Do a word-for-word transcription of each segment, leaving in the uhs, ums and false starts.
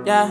Yeah.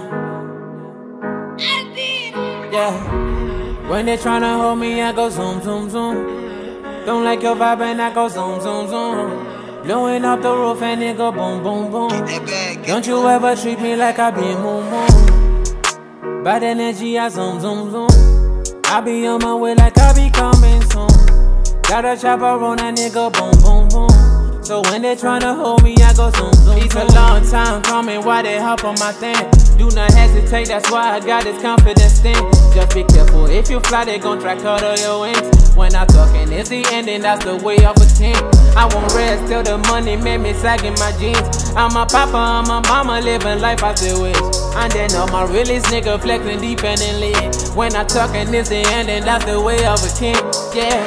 Yeah. When they tryna hold me, I go zoom, zoom, zoom. Don't like your vibe and I go zoom, zoom, zoom. Blowing up the roof and it go boom, boom, boom. Don't you ever treat me like I be moon, moon. Bad energy, I zoom, zoom, zoom. I be on my way like I be coming soon. Got a chopper on that nigga, boom, boom, boom. So when they tryna hold me, I go zoom, zoom. It's a long time coming, why they hop on my thing? Do not hesitate, that's why I got this confidence thing. Just be careful, if you fly, they gon' try cut all your wings. When I'm talking, it's the ending, that's the way of a king. I won't rest till the money made me sagging my jeans. I'm a papa, I'm a mama, living life I still wish. And then all my realest nigga flexing deep and in lead. When I'm talking, it's the ending, that's the way of a king. Yeah.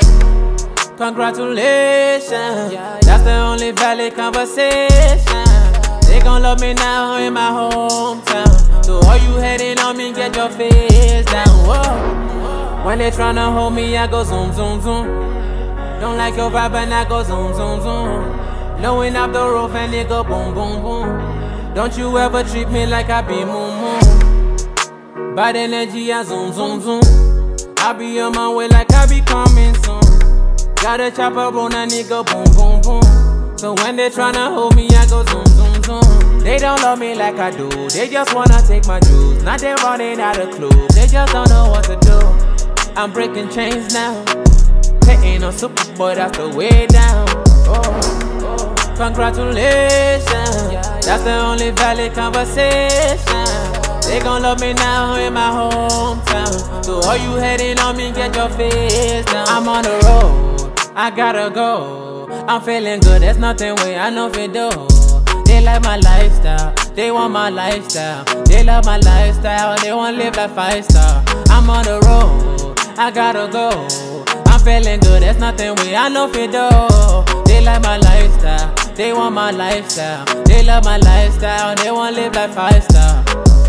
Congratulations, that's the only valid conversation. They gon' love me now in my hometown. So all you hating on me, get your face down. Whoa. When they tryna hold me, I go zoom, zoom, zoom. Don't like your vibe and I go zoom, zoom, zoom. Blowing up the roof and it go boom, boom, boom. Don't you ever treat me like I be moon, moon. Bad energy, I zoom, zoom, zoom. I be on my way like I be coming soon. Got a chopper on a nigga, boom, boom, boom. So when they tryna hold me, I go zoom, zoom, zoom. They don't love me like I do, they just wanna take my juice. Now they running out of clues, they just don't know what to do. I'm breaking chains now, they ain't no super boy, that's the way down. Oh, oh. Congratulations, that's the only valid conversation. They gon' love me now in my hometown. So all you hating on me, get your face down. I'm on the road, I gotta go. I'm feeling good, there's nothing way I know if it do. They like my lifestyle, they want my lifestyle. They love my lifestyle, they want live like five star. I'm on the road, I gotta go. I'm feeling good, there's nothing way I know if it do. They like my lifestyle, they want my lifestyle. They love my lifestyle, they want live like five star.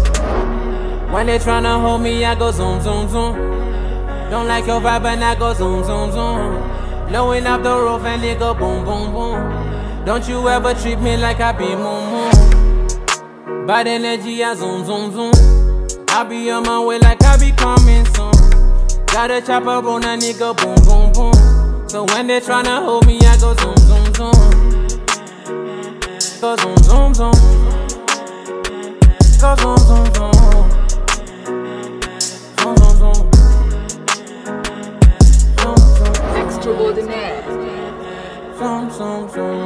When they tryna hold me, I go zoom, zoom, zoom. Don't like your vibe and I go zoom, zoom, zoom. Blowing up the roof and it go boom, boom, boom. Don't you ever treat me like I be moon, moon. Bad energy, I zoom, zoom, zoom. I be on my way like I be coming soon. Got a chopper on a nigga, boom, boom, boom. So when they tryna hold me, I go zoom, zoom, zoom. Go zoom, zoom, zoom. Go zoom, zoom, zoom. Extraordinaire. Zoom, zoom, zoom.